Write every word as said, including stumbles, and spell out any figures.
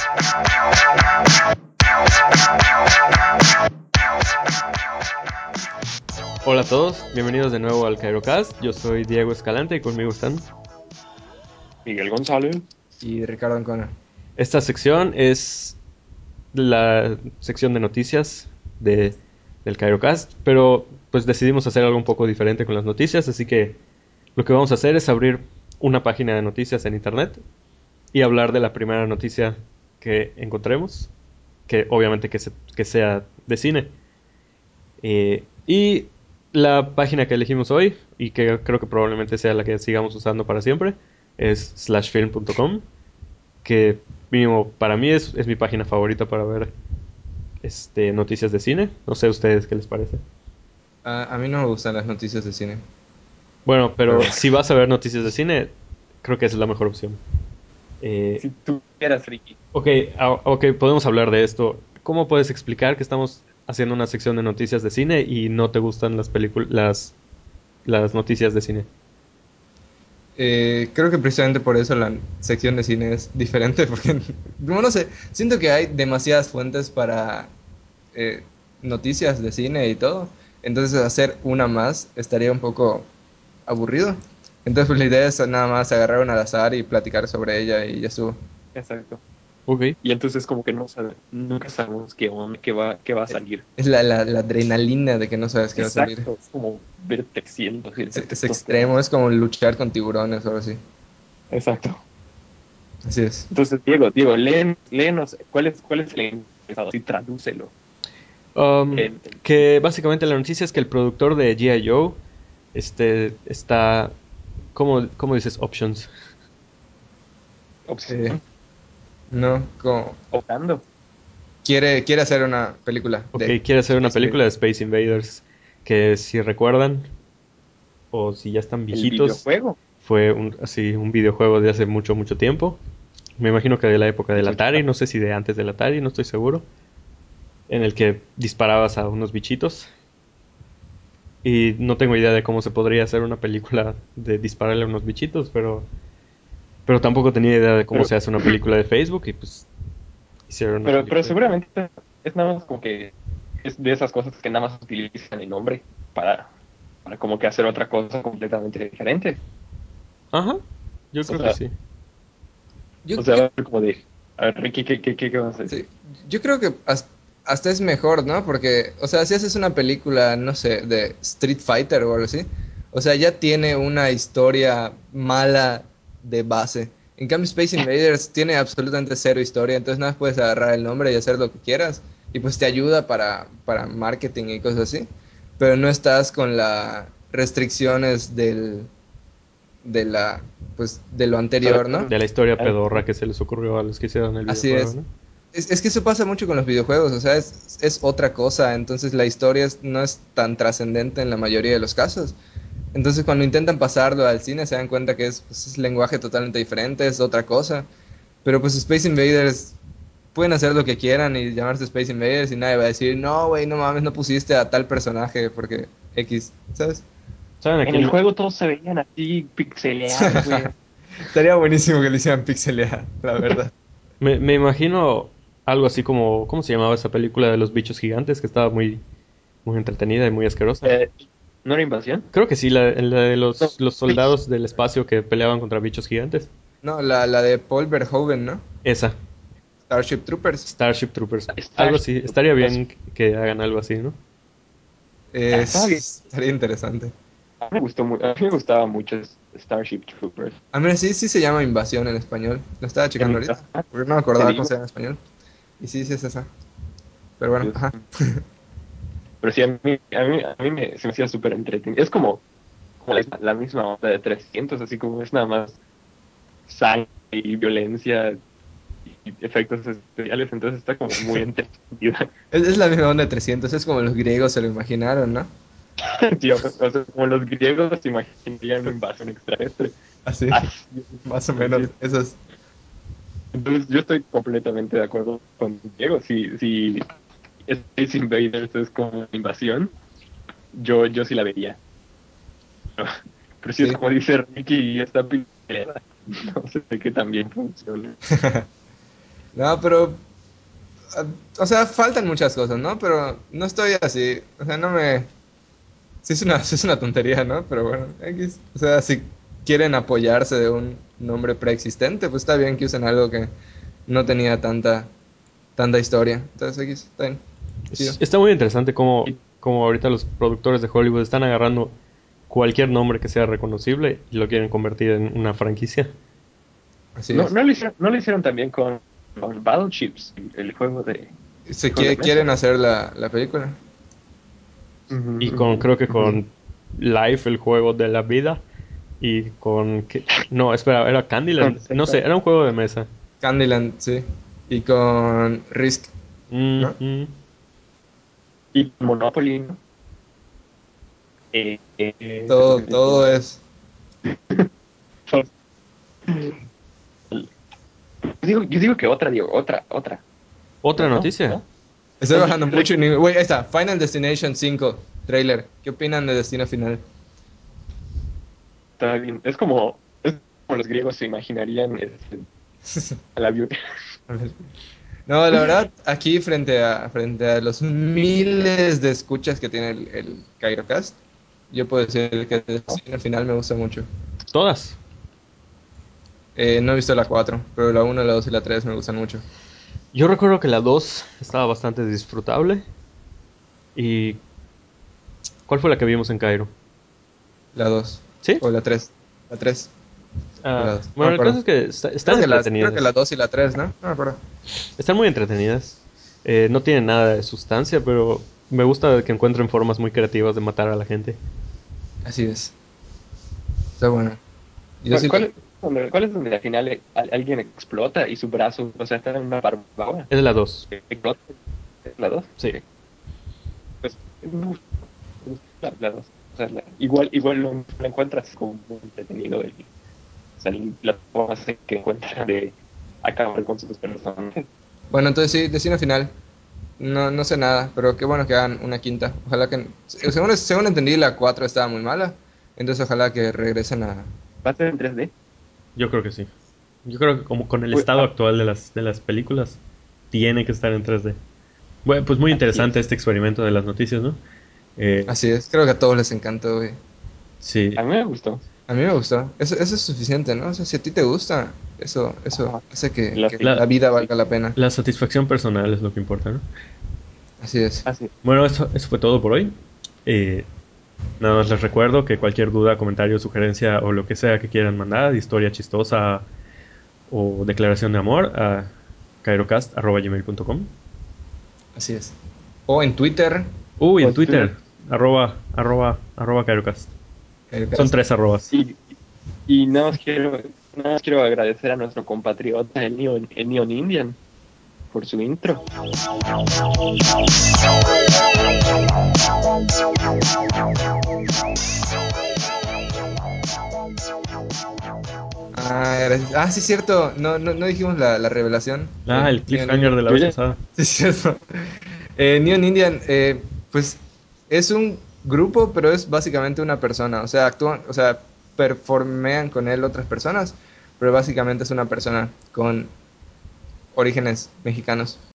Hola a todos, bienvenidos de nuevo al CairoCast. Yo soy Diego Escalante y conmigo están Miguel González. Y Ricardo Ancona. Esta sección es la sección de noticias de, del CairoCast, pero pues decidimos hacer algo un poco diferente con las noticias, así que lo que vamos a hacer es abrir una página de noticias en internet y hablar de la primera noticia que encontremos, que obviamente que, se, que sea de cine. Eh, y la página que elegimos hoy, y que creo que probablemente sea la que sigamos usando para siempre, es slash film punto com, que mínimo para mí es, es mi página favorita para ver este, noticias de cine. No sé a ustedes qué les parece. A, a mí no me gustan las noticias de cine. Bueno, pero Pero- si vas a ver noticias de cine, creo que esa es la mejor opción. Eh, Si tú eras Ricky. ok, ah, ok, podemos hablar de esto. ¿Cómo puedes explicar que estamos haciendo una sección de noticias de cine y no te gustan las películas, las, las noticias de cine? Eh, creo que precisamente por eso la sección de cine es diferente, porque, no, no sé, siento que hay demasiadas fuentes para eh, noticias de cine y todo, entonces hacer una más estaría un poco aburrido. Entonces pues la idea es nada más agarrar una al azar y platicar sobre ella y ya estuvo. Exacto. Ok. Y entonces como que no sabe, nunca sabemos qué, on- qué va, qué va a salir. Es la, la, la adrenalina de que no sabes qué va a salir. Exacto. Es como ver trescientos. Es, es extremo, es como luchar con tiburones o algo así. Exacto. Así es. Entonces, Diego, Diego, leen, léenos, ¿cuál es, cuál es el encabezado? Sí, tradúcelo. Um, En- que básicamente la noticia es que el productor de G I. Joe este, está... ¿Cómo, cómo dices options? Opción. Eh, no, como Optando. quiere, quiere hacer una película Ok, de quiere hacer una Space película de Invaders. Space Invaders que si recuerdan o si ya están El viejitos, videojuego. fue un, así, un videojuego de hace mucho, mucho tiempo. Me imagino que de la época del Atari, no sé si de antes del Atari, no estoy seguro. En el que disparabas a unos bichitos. Y no tengo idea de cómo se podría hacer una película de dispararle a unos bichitos, pero pero tampoco tenía idea de cómo Pero- se hace una película de Facebook y pues hicieron una Pero, película pero de- seguramente es nada más como que es de esas cosas que nada más utilizan el nombre para, para como que hacer otra cosa completamente diferente. Ajá, yo O creo que sea, sí. Yo, o sea, yo, va a ser como de, a ver, Ricky, ¿qué, qué, qué, qué vas a decir? sí, yo creo que has- hasta es mejor, ¿no? Porque, o sea, si haces una película, no sé, de Street Fighter o algo así, o sea, ya tiene una historia mala de base. En cambio, Space Invaders tiene absolutamente cero historia, entonces nada más puedes agarrar el nombre y hacer lo que quieras, y pues te ayuda para, para marketing y cosas así, pero no estás con las restricciones del, de la, pues, de lo anterior, ¿no? De la historia pedorra que se les ocurrió a los que hicieron el Así videojuego, es. ¿no? Es, es que eso pasa mucho con los videojuegos, o sea, es, es otra cosa, entonces la historia es- no es tan trascendente en la mayoría de los casos. Entonces cuando intentan pasarlo al cine se dan cuenta que es, pues, es lenguaje totalmente diferente, es otra cosa. Pero pues Space Invaders pueden hacer lo que quieran y llamarse Space Invaders y nadie va a decir, no, güey, no mames, no pusiste a tal personaje porque X, ¿sabes? ¿Saben a En quién el me- juego todos se veían así pixeleados, güey. Estaría buenísimo que lo hicieran pixelear, la verdad. me, me imagino algo así como, ¿cómo se llamaba esa película de los bichos gigantes? Que estaba muy, muy entretenida y muy asquerosa. Eh, ¿No era invasión? Creo que sí, la, la de No, los, los soldados del espacio que peleaban contra bichos gigantes. No, la, la de Paul Verhoeven, ¿no? Esa, Starship Troopers. Starship Troopers. Starship Algo así, estaría Troopers. bien que hagan algo así, ¿no? Eh, Estaba bien. estaría interesante. A mí me gustó mu- a mí me gustaba mucho Starship Troopers. Ah, mira, sí, sí se llama Invasión en español. Lo estaba checando En- ahorita. ajá, Porque no me acordaba te cómo digo. se llama en español. Y sí, sí es esa. Pero bueno, Dios. ajá. Pero sí, a mí, a mí, a mí me, se me hacía súper entretenido. Es como, como la, la misma onda de trescientos, así como es nada más sangre y violencia y efectos especiales, entonces está como muy entretenida. Es, es la misma onda de trescientos, es como los griegos se lo imaginaron, ¿no? Sí, o, o sea, como los griegos se imaginarían una invasión extraterrestre. Así, Ay, más o menos. sí. Esas. Entonces yo estoy completamente de acuerdo con Diego. Si, si Space Invaders es como una invasión, yo, yo sí la vería. Pero, pero si es Sí. como dice Ricky y esta película, no sé qué también funciona. No, pero, ah, o sea, faltan muchas cosas, ¿no? Pero no estoy así, o sea, no me... Sí es una, sí es una tontería, ¿no? Pero bueno, X. O sea, si quieren apoyarse de un nombre preexistente, pues está bien que usen algo que no tenía tanta, tanta historia. Entonces, X, está bien. Chido. Es- está muy interesante cómo, cómo ahorita los productores de Hollywood están agarrando cualquier nombre que sea reconocible y lo quieren convertir en una franquicia. Así No, es. no lo hicieron, no lo hicieron también con, con Battleships, el juego de... Se juego de quiere- mesa. quieren hacer la, la película. Ujú, Y con, ujú, creo que ujú. con Life, el juego de la vida. Y con... ¿qué? No, espera, era Candyland. Con No sé, Zelda era un juego de mesa. Candyland, sí. Y con Risk, ¿no? Ujú. y Monopoly, ¿no? Eh, eh, Todo, todo es... Yo digo, yo digo que otra, digo, otra, otra. Otra No, no, noticia. no. Estoy Oye, bajando Rick, mucho y ni... Güey, ahí está. Final Destination cinco, trailer. ¿Qué opinan de Destino Final? está bien. Es como, es como los griegos se imaginarían este, a la beauty. A ver. No, la verdad, aquí frente a, frente a los miles de escuchas que tiene el, el Cairocast, yo puedo decir que Destino Final me gusta mucho. Todas. Eh, no he visto la cuatro, pero la uno, la dos y la tres me gustan mucho. Yo recuerdo que la dos estaba bastante disfrutable. ¿Y cuál fue la que vimos en Cairo? La dos. ¿Sí? O la tres. La tres. Ah, O la dos. No bueno, me el caso acuerdo. es que está- están Creo que, las, entretenidas. creo que la dos y la tres, ¿no? No me acuerdo. Están muy entretenidas. Eh, no tienen nada de sustancia, pero me gusta que encuentren formas muy creativas de matar a la gente. Así es. Está bueno. Yo ¿Cuál, sí cuál la- es donde, cuál es donde al final eh, al- alguien explota y su brazo, o sea, está en una barbacoa? Es la dos. ¿Explota? ¿Es la dos? Sí. Ok. Pues me gusta, me gusta la, la dos. O sea, la- igual, igual lo, lo encuentras como muy entretenido. El, o sea, la forma que encuentran de acabar con sus personajes. Bueno, entonces sí, Destino Final. No, no sé nada, pero qué bueno que hagan una quinta. Ojalá que... Según, según entendí, la cuatro estaba muy mala. Entonces ojalá que regresen a... ¿Va a ser en tres D? Yo creo que sí. Yo creo que como con el Uy, estado ah, actual de las, de las películas, tiene que estar en tres D. Bueno, pues muy así interesante es. este experimento de las noticias, ¿no? Eh, Así es, creo que a todos les encantó, güey. sí. A mí me gustó. A mí me gustó. Eso, eso es suficiente, ¿no? O sea, si a ti te gusta, eso, eso Ajá. hace que, La- que La- la vida valga la pena. La satisfacción personal es lo que importa, ¿no? Así es. Así. Bueno, eso, eso fue todo por hoy. Eh, nada más les recuerdo que cualquier duda, comentario, sugerencia o lo que sea que quieran mandar, historia chistosa o declaración de amor, a cairocast arroba gmail punto com. Así es. O en Twitter. Uy, O en Twitter, Twitter. arroba, arroba, arroba cairocast. eh, Son tres arrobas. Y, y nada más quiero, nada más quiero agradecer a nuestro compatriota, el Neon, el Neon Indian, por su intro. Ah, gracias. Ah, sí, es cierto. No, no, no dijimos la, la revelación. Ah, Eh, el Neon cliffhanger de la Yo vez ya- pasada. Sí, es cierto. Eh, Neon Indian, eh, pues es un grupo, pero es básicamente una persona. O sea, actúan, o sea, performean con él otras personas, pero básicamente es una persona con orígenes mexicanos.